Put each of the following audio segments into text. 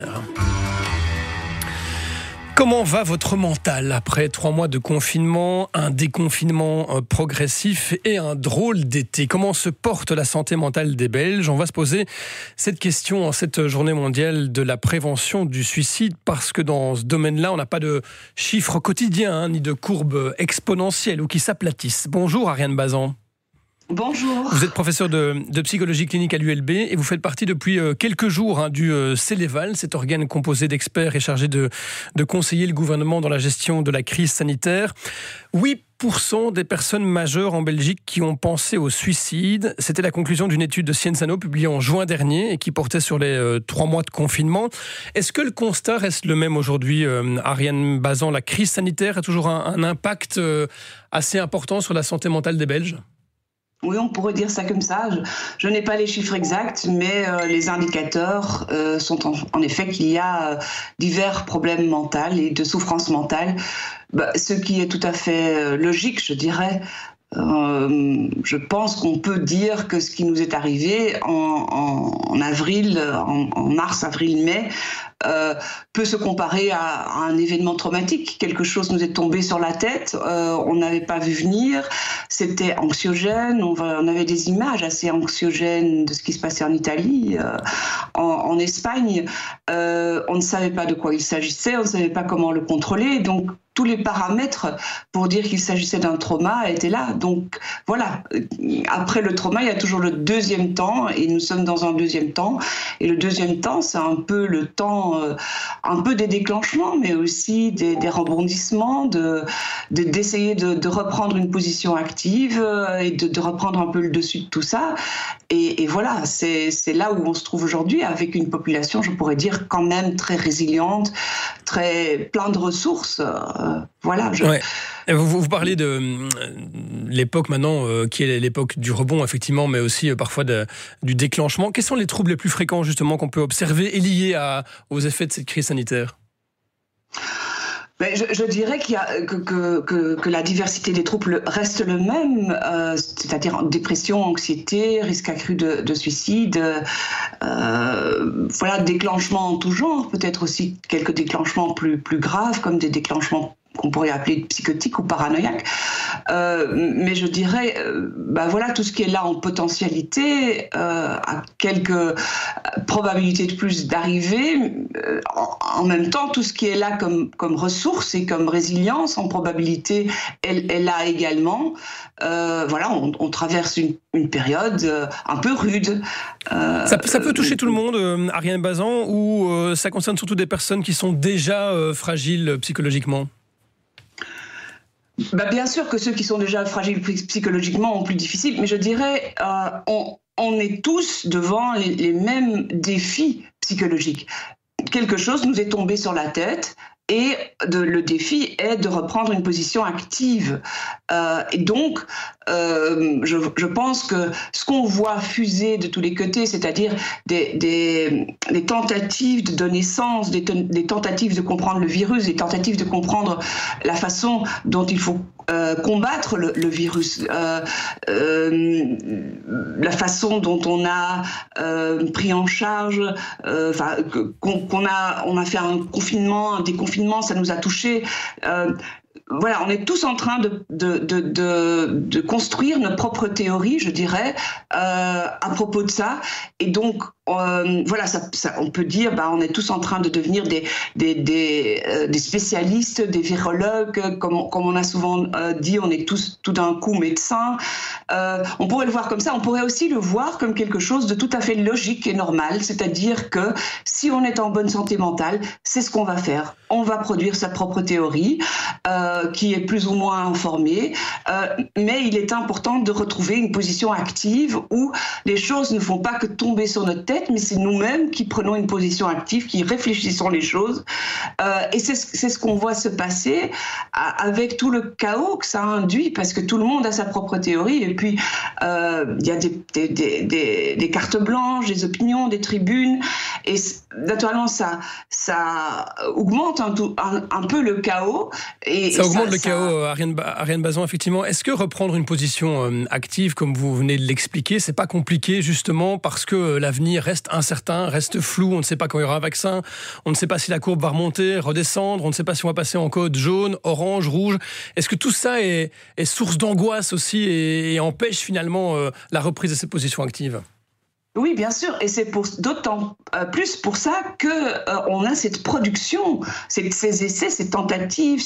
Comment va votre mental après 3 mois de confinement, un déconfinement progressif et un drôle d'été? Comment se porte la santé mentale des Belges? On va se poser cette question en cette journée mondiale de la prévention du suicide, parce que dans ce domaine-là, on n'a pas de chiffres quotidiens, ni de courbes exponentielles ou qui s'aplatissent. Bonjour Ariane Bazan. Bonjour. Vous êtes professeur de psychologie clinique à l'ULB et vous faites partie depuis quelques jours du Céléval, cet organe composé d'experts et chargé de conseiller le gouvernement dans la gestion de la crise sanitaire. 8% des personnes majeures en Belgique qui ont pensé au suicide. C'était la conclusion d'une étude de Sciences & No publiée en juin dernier et qui portait sur les 3 mois de confinement. Est-ce que le constat reste le même aujourd'hui, Ariane Bazan? La crise sanitaire a toujours un impact assez important sur la santé mentale des Belges? Oui, on pourrait dire ça comme ça. Je n'ai pas les chiffres exacts, mais les indicateurs sont en effet qu'il y a divers problèmes mentaux et de souffrance mentale, ce qui est tout à fait logique, je dirais. Je pense qu'on peut dire que ce qui nous est arrivé en avril, en mars, avril, mai, peut se comparer à un événement traumatique. Quelque chose nous est tombé sur la tête, on n'avait pas vu venir, c'était anxiogène, on avait des images assez anxiogènes de ce qui se passait en Italie, en Espagne. On ne savait pas de quoi il s'agissait, on ne savait pas comment le contrôler, donc tous les paramètres pour dire qu'il s'agissait d'un trauma étaient là. Donc voilà, après le trauma, il y a toujours le deuxième temps, et nous sommes dans un deuxième temps. Et le deuxième temps, c'est un peu le temps, un peu des déclenchements, mais aussi des rebondissements, d'essayer de reprendre une position active et de reprendre un peu le dessus de tout ça. Et voilà, c'est là où on se trouve aujourd'hui, avec une population, je pourrais dire, quand même très résiliente, très plein de ressources. Voilà. Ouais. Vous parlez de l'époque maintenant, qui est l'époque du rebond, effectivement, mais aussi parfois du déclenchement. Quels sont les troubles les plus fréquents, justement, qu'on peut observer et liés aux effets de cette crise sanitaire ? Je dirais que la diversité des troubles reste le même, c'est-à-dire dépression, anxiété, risque accru de suicide, déclenchements en tout genre, peut-être aussi quelques déclenchements plus graves, comme des déclenchements qu'on pourrait appeler psychotiques ou paranoïaques. Mais je dirais, tout ce qui est là en potentialité a quelques probabilités de plus d'arriver. En même temps, tout ce qui est là comme ressources et comme résilience, en probabilité, elle là également. On traverse une période un peu rude. Ça peut toucher tout le monde, Ariane Bazan, ou ça concerne surtout des personnes qui sont déjà fragiles psychologiquement ? Bien sûr que ceux qui sont déjà fragiles psychologiquement ont plus difficile, mais je dirais on est tous devant les mêmes défis psychologiques. Quelque chose nous est tombé sur la tête et le défi est de reprendre une position active. Et donc, je pense que ce qu'on voit fuser de tous les côtés, c'est-à-dire des tentatives de donner sens, des tentatives de comprendre le virus, des tentatives de comprendre la façon dont il faut combattre le virus, la façon dont on a pris en charge, on a fait un déconfinement, ça nous a touchés. On est tous en train de construire nos propres théories, je dirais, à propos de ça. Et donc, on peut dire, on est tous en train de devenir des spécialistes, des virologues, comme on a souvent dit, on est tous tout d'un coup médecins. On pourrait le voir comme ça. On pourrait aussi le voir comme quelque chose de tout à fait logique et normal, c'est-à-dire que si on est en bonne santé mentale, c'est ce qu'on va faire. On va produire sa propre théorie, qui est plus ou moins informée, mais il est important de retrouver une position active où les choses ne font pas que tomber sur notre tête, mais c'est nous-mêmes qui prenons une position active, qui réfléchissons les choses. Et c'est ce qu'on voit se passer avec tout le chaos que ça induit, parce que tout le monde a sa propre théorie, et puis il y a des cartes blanches, des opinions, des tribunes, et naturellement ça augmente un peu le chaos, Ça augmente le chaos, Ariane Bazan, effectivement. Est-ce que reprendre une position active, comme vous venez de l'expliquer, c'est pas compliqué, justement, parce que l'avenir reste incertain, reste flou, on ne sait pas quand il y aura un vaccin, on ne sait pas si la courbe va remonter, redescendre, on ne sait pas si on va passer en code jaune, orange, rouge. Est-ce que tout ça est source d'angoisse aussi et empêche finalement la reprise de ces positions actives ? Oui, bien sûr, et c'est d'autant plus pour ça que on a cette production, ces essais, ces tentatives,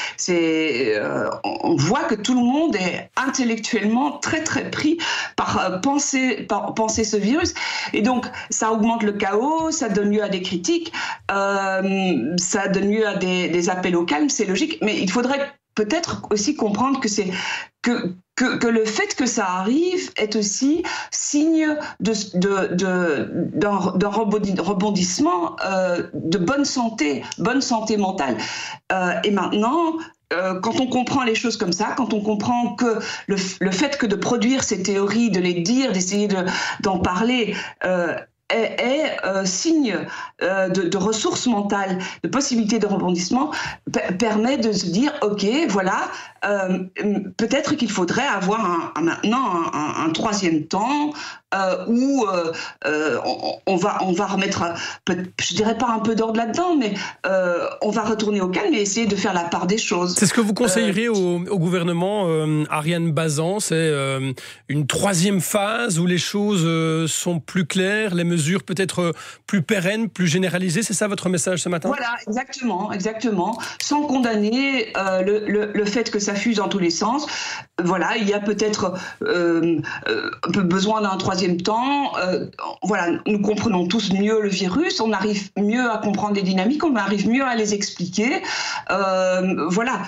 on voit que tout le monde est intellectuellement très très pris par penser ce virus, et donc ça augmente le chaos, ça donne lieu à des critiques, ça donne lieu à des appels au calme, c'est logique, mais il faudrait peut-être aussi comprendre que le fait que ça arrive est aussi signe d'un rebondissement de bonne santé mentale. Et maintenant, quand on comprend les choses comme ça, quand on comprend que le fait que de produire ces théories, de les dire, d'essayer d'en parler, est signe de ressources mentales, de possibilités de rebondissement, permet de se dire ok, voilà, peut-être qu'il faudrait avoir maintenant un troisième temps où on va remettre, je dirais pas un peu d'ordre là-dedans, mais on va retourner au calme et essayer de faire la part des choses. C'est ce que vous conseilleriez au gouvernement, Ariane Bazan, c'est une troisième phase où les choses sont plus claires, les mesures peut-être plus pérennes, plus généralisées, c'est ça votre message ce matin ? Voilà, exactement. Sans condamner le fait que ça fuse dans tous les sens. Voilà, il y a peut-être un peu besoin d'un troisième temps. Voilà, nous comprenons tous mieux le virus, on arrive mieux à comprendre les dynamiques, on arrive mieux à les expliquer. Voilà.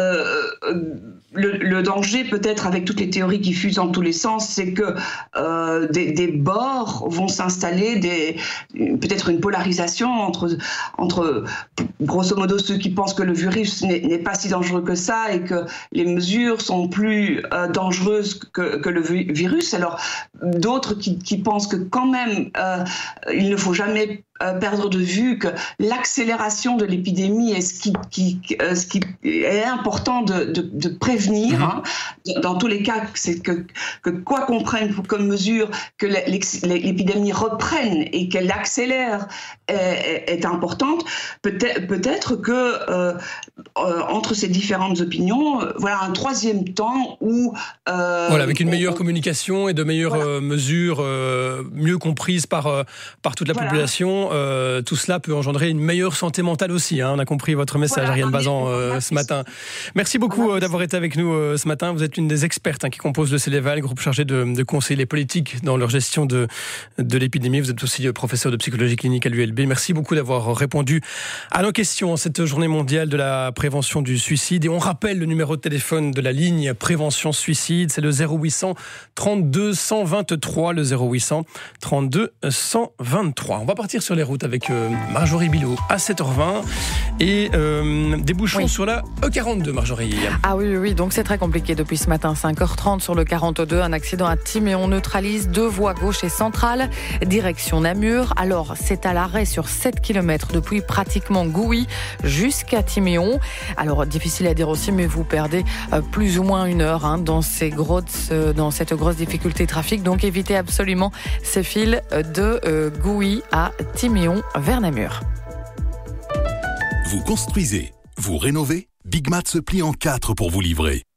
Le danger, peut-être, avec toutes les théories qui fusent dans tous les sens, c'est que des bords vont s'installer, peut-être une polarisation entre grosso modo ceux qui pensent que le virus n'est pas si dangereux que ça et que les mesures sont plus dangereuses que le virus. Alors d'autres qui pensent que quand même il ne faut jamais perdre de vue que l'accélération de l'épidémie est ce qui est important de prévenir. Hein. Dans tous les cas, c'est que quoi qu'on prenne comme mesure, que l'épidémie reprenne et qu'elle accélère est importante. Peut-être que entre ces différentes opinions, voilà un troisième temps où voilà, avec une meilleure communication et de meilleures mesures mieux comprises par toute la population. Tout cela peut engendrer une meilleure santé mentale aussi. Hein. On a compris votre message, Ariane Bazan, ce matin. Merci beaucoup d'avoir été avec nous ce matin. Vous êtes une des expertes qui compose le Céléval, groupe chargé de conseiller les politiques dans leur gestion de l'épidémie. Vous êtes aussi professeur de psychologie clinique à l'ULB. Merci beaucoup d'avoir répondu à nos questions en cette journée mondiale de la prévention du suicide. Et on rappelle le numéro de téléphone de la ligne prévention suicide, c'est le 0800 32 123, le 0800 32 123. On va partir sur les routes avec Marjorie Bilot à 7h20 et des bouchons sur la E42, Marjorie. Ah oui, donc c'est très compliqué depuis ce matin, 5h30 sur le 42, un accident à Timéon neutralise 2 voies gauche et centrale, direction Namur. Alors c'est à l'arrêt sur 7 km depuis pratiquement Gouy jusqu'à Timéon. Alors difficile à dire aussi, mais vous perdez plus ou moins 1 heure dans cette grosse difficulté trafic, donc évitez absolument ces fils de Gouy à Timéon vers Namur. Vous construisez, vous rénovez, Big Mat se plie en 4 pour vous livrer.